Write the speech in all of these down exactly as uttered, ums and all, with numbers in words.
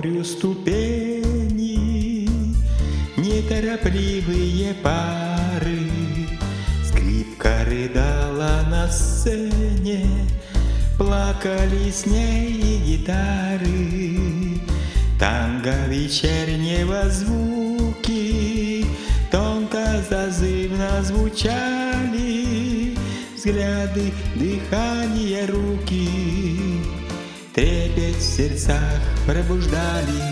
морю ступени, неторопливые пары. Скрипка рыдала на сцене, плакали с ней и гитары. Танго вечернего звуки тонко зазывно звучали. Взгляды, дыхание, руки трепет в сердцах пробуждали.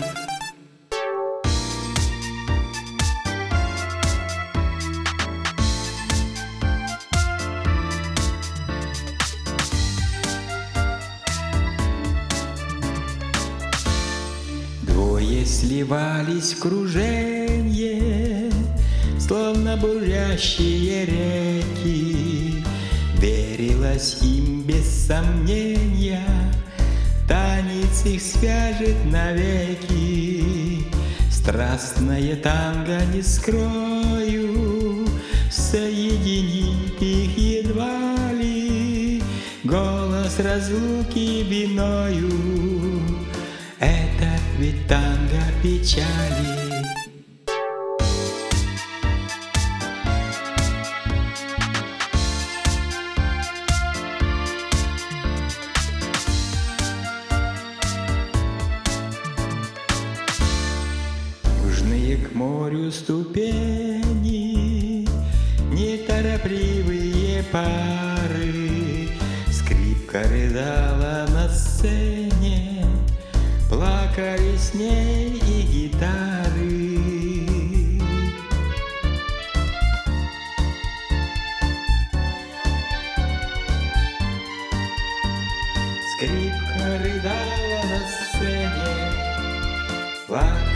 Двое сливались в круженье, словно бурлящие реки. Верилось им без сомнения, танец их свяжет навеки. Страстное танго, не скрою, соединит их едва ли. Голос разлуки виною, это ведь танго печали. Южные к морю ступени, неторопливые пары. Скрипка рыдала на сцене, плакали с ней и гитары. Скрипка рыдала на сцене, плакали